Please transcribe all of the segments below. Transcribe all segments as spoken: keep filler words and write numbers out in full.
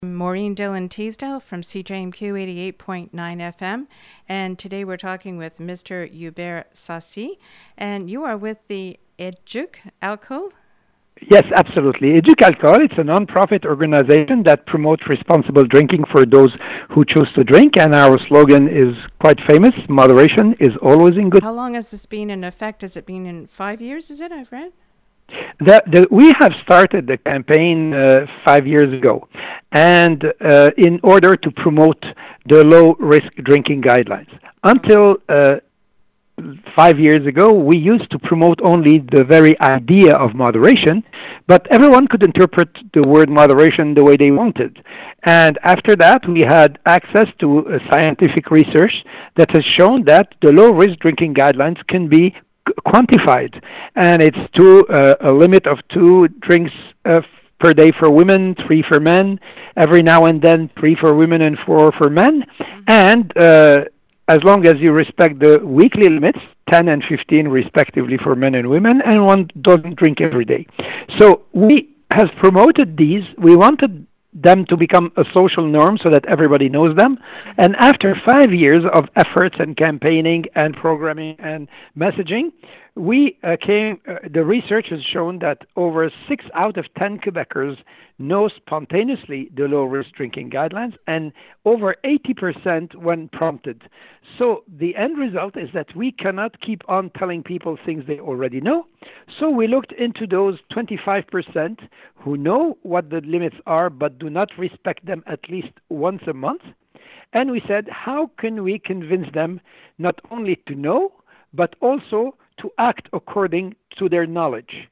Maureen Dillon Teasdale from C J M Q eighty-eight point nine F M, and today we're talking with Mister Hubert Sassi, and you are with the Educ Alcohol. Yes, absolutely. Educ Alcohol, it's a non-profit organization that promotes responsible drinking for those who choose to drink, and our slogan is quite famous: moderation is always in good. How long has this been in effect? Has it been in five years, is it, I've read? The, the, we have started the campaign uh, five years ago, and uh, in order to promote the low-risk drinking guidelines. Until uh, five years ago, we used to promote only the very idea of moderation, but everyone could interpret the word moderation the way they wanted. And after that, we had access to uh, scientific research that has shown that the low-risk drinking guidelines can be quantified, and it's to uh, a limit of two drinks uh, per day for women, three for men, every now and then three for women and four for men, and uh, as long as you respect the weekly limits, ten and fifteen respectively for men and women, and one doesn't drink every day. So we have promoted these. We wanted them to become a social norm so that everybody knows them. And after five years of efforts and campaigning and programming and messaging, we uh, came, uh, the research has shown that over six out of ten Quebecers know spontaneously the low-risk drinking guidelines, and over eighty percent when prompted. So the end result is that we cannot keep on telling people things they already know. So we looked into those twenty-five percent who know what the limits are but do not respect them at least once a month. And we said, how can we convince them not only to know, but also to act according to their knowledge?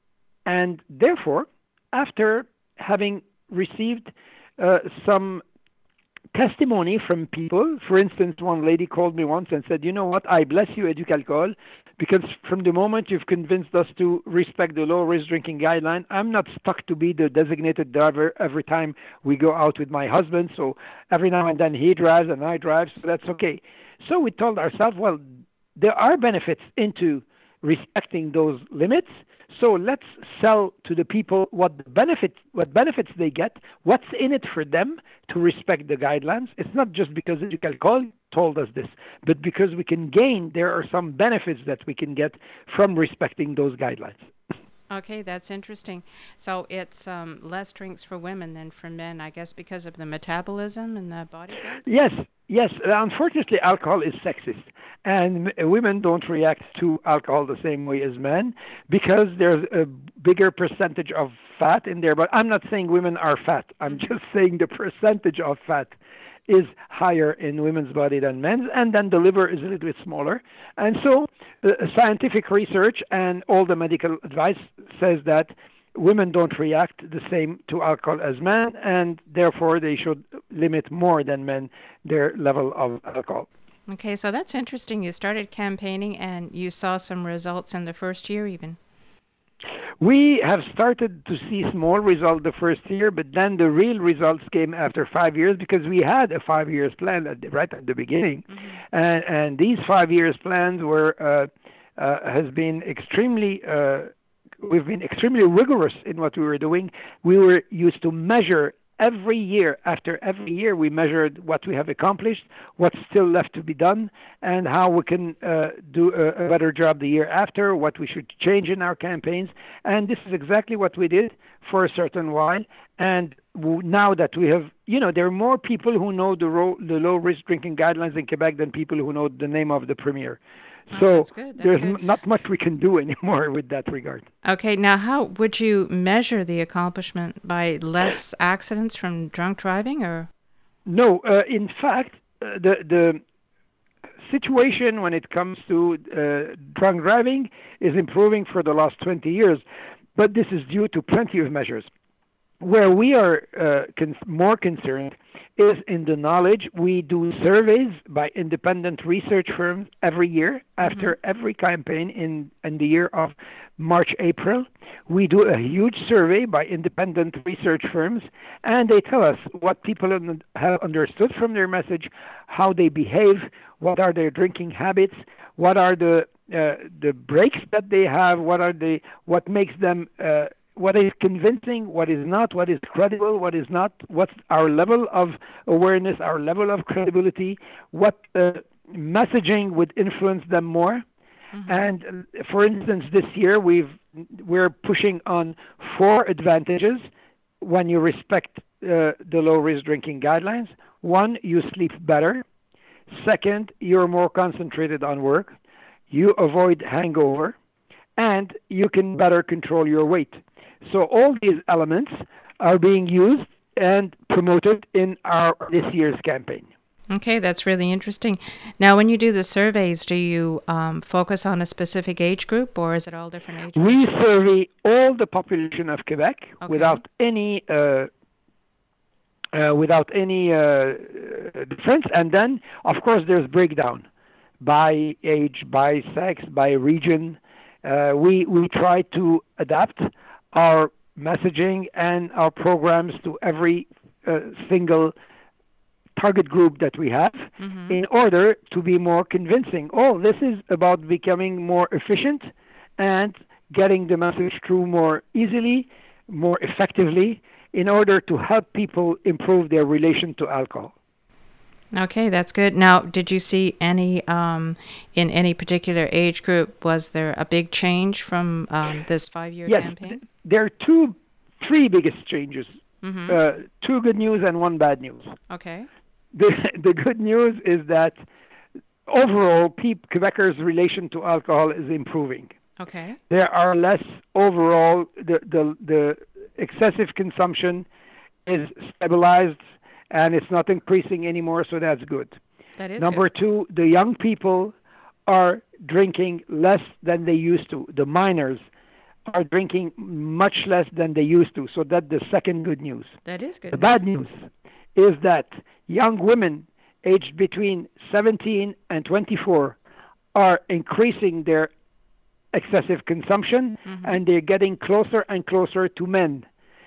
And therefore, after having received uh, some testimony from people, for instance, one lady called me once and said, you know what, I bless you, Educ Alcohol, because from the moment you've convinced us to respect the low-risk drinking guideline, I'm not stuck to be the designated driver every time we go out with my husband, so every now and then he drives and I drive, so that's okay. So we told ourselves, well, there are benefits into respecting those limits, so let's sell to the people what the benefit, what benefits they get, what's in it for them to respect the guidelines. It's not just because Educ Alcohol told us this, but because we can gain, there are some benefits that we can get from respecting those guidelines. Okay, that's interesting. So it's um, less drinks for women than for men, I guess, because of the metabolism and the body build? Yes, yes. Unfortunately, alcohol is sexist, and m- women don't react to alcohol the same way as men because there's a bigger percentage of fat in there. But I'm not saying women are fat. I'm just saying the percentage of fat is higher in women's body than men's, and then the liver is a little bit smaller. And so uh, scientific research and all the medical advice says that women don't react the same to alcohol as men, and therefore they should limit more than men their level of alcohol. Okay, so that's interesting. You started campaigning and you saw some results in the first year even. We have started to see small results the first year, but then the real results came after five years because we had a five years plan at the, right at the beginning, mm-hmm. and and these five years plans were uh, uh, has been extremely. Uh, we've been extremely rigorous in what we were doing. We were used to measure. Every year, after every year, we measured what we have accomplished, what's still left to be done, and how we can uh, do a, a better job the year after, what we should change in our campaigns. And this is exactly what we did for a certain while. And w- now that we have, you know, there are more people who know the, ro- the low-risk drinking guidelines in Quebec than people who know the name of the premier. Oh, so that's good. That's there's good. M- not much we can do anymore with that regard. Okay, now how would you measure the accomplishment? By less accidents from drunk driving, or? No, uh, in fact, uh, the the situation when it comes to uh, drunk driving is improving for the last twenty years, but this is due to plenty of measures. Where we are uh, con- more concerned is in the knowledge. We do surveys by independent research firms every year after mm-hmm. every campaign in, in the year of March, April. We do a huge survey by independent research firms, and they tell us what people have understood from their message, how they behave, what are their drinking habits, what are the uh, the breaks that they have, what are the what makes them uh, what is convincing, what is not, what is credible, what is not, what's our level of awareness, our level of credibility, what uh, messaging would influence them more. Mm-hmm. And uh, for instance, this year we've we're pushing on four advantages when you respect uh, the low risk drinking guidelines. One, you sleep better. Second, you're more concentrated on work. You avoid hangover, and you can better control your weight. So all these elements are being used and promoted in our this year's campaign. Okay, that's really interesting. Now, when you do the surveys, do you um, focus on a specific age group, or is it all different age groups? We survey all the population of Quebec okay. without any uh, uh, without any uh, difference, and then of course there's breakdown by age, by sex, by region. Uh, we we try to adapt our messaging and our programs to every uh, single target group that we have mm-hmm. in order to be more convincing. Oh, this is about becoming more efficient and getting the message through more easily, more effectively, in order to help people improve their relation to alcohol. Okay, that's good. Now, did you see any, um, in any particular age group, was there a big change from um, this five-year yes, campaign? Th- there are two, three biggest changes. Mm-hmm. Uh, two good news and one bad news. Okay. The the good news is that overall, pe- Quebecers' relation to alcohol is improving. Okay. There are less overall, the, the, the excessive consumption is stabilized and it's not increasing anymore, so that's good. That is Number good. two, the young people are drinking less than they used to. The minors are drinking much less than they used to, so that's the second good news. That is good. The bad news is that young women aged between seventeen and twenty-four are increasing their excessive consumption, mm-hmm. and they're getting closer and closer to men.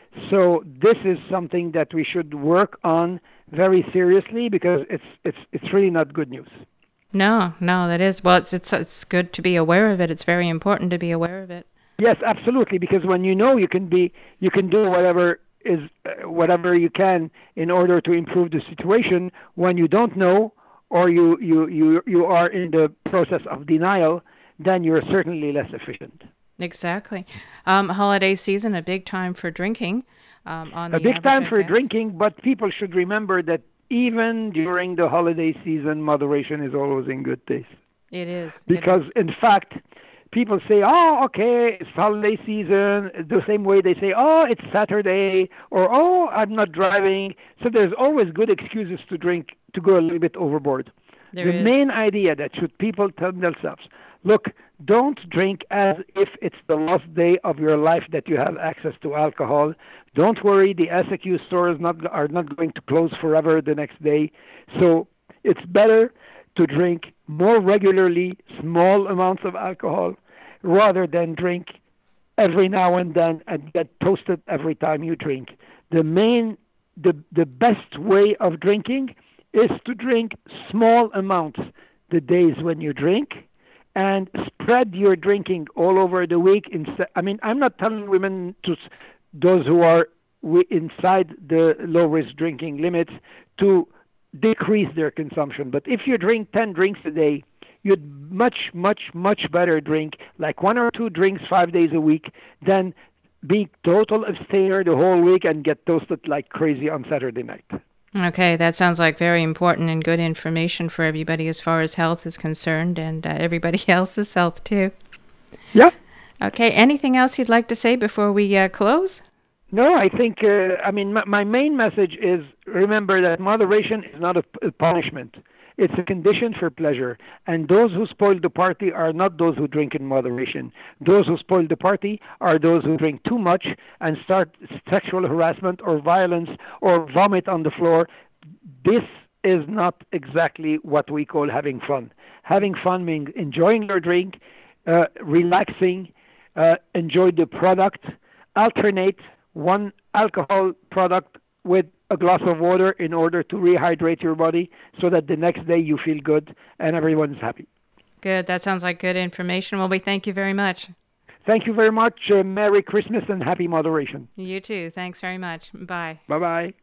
So this is something that we should work on very seriously because it's it's it's really not good news. No, no, that is. Well, it's it's it's good to be aware of it. It's very important to be aware of it. Yes, absolutely. Because when you know, you can be you can do whatever is uh, whatever you can in order to improve the situation. When you don't know, or you you you you are in the process of denial, then you're certainly less efficient. Exactly. Um, holiday season, a big time for drinking. Um, on a the big average, time I for guess. drinking, but people should remember that even during the holiday season, moderation is always in good taste. It is. Because, it is. in fact, people say, oh, okay, it's holiday season, the same way they say, oh, it's Saturday, or, oh, I'm not driving. So there's always good excuses to drink, to go a little bit overboard. There the is. main idea that should people tell themselves, look, don't drink as if it's the last day of your life that you have access to alcohol. Don't worry, the S A Q stores not, are not going to close forever the next day. So it's better to drink more regularly, small amounts of alcohol, rather than drink every now and then and get toasted every time you drink. The main, the the best way of drinking is to drink small amounts the days when you drink, and spread your drinking all over the week. Instead, I mean, I'm not telling women to those who are inside the low-risk drinking limits to decrease their consumption. But if you drink ten drinks a day, you'd much, much, much better drink like one or two drinks five days a week than be total abstainer the whole week and get toasted like crazy on Saturday night. Okay, that sounds like very important and good information for everybody as far as health is concerned, and uh, everybody else's health too. Yeah. Okay, anything else you'd like to say before we uh, close? No, I think, uh, I mean, my, my main message is remember that moderation is not a, a punishment. It's a condition for pleasure. And those who spoil the party are not those who drink in moderation. Those who spoil the party are those who drink too much and start sexual harassment or violence or vomit on the floor. This is not exactly what we call having fun. Having fun means enjoying your drink, uh, relaxing, uh, enjoy the product, alternate one alcohol product with a glass of water in order to rehydrate your body so that the next day you feel good and everyone's happy. Good. That sounds like good information. Well, we thank you very much. Thank you very much. Uh, Merry Christmas and happy moderation. You too. Thanks very much. Bye. Bye bye.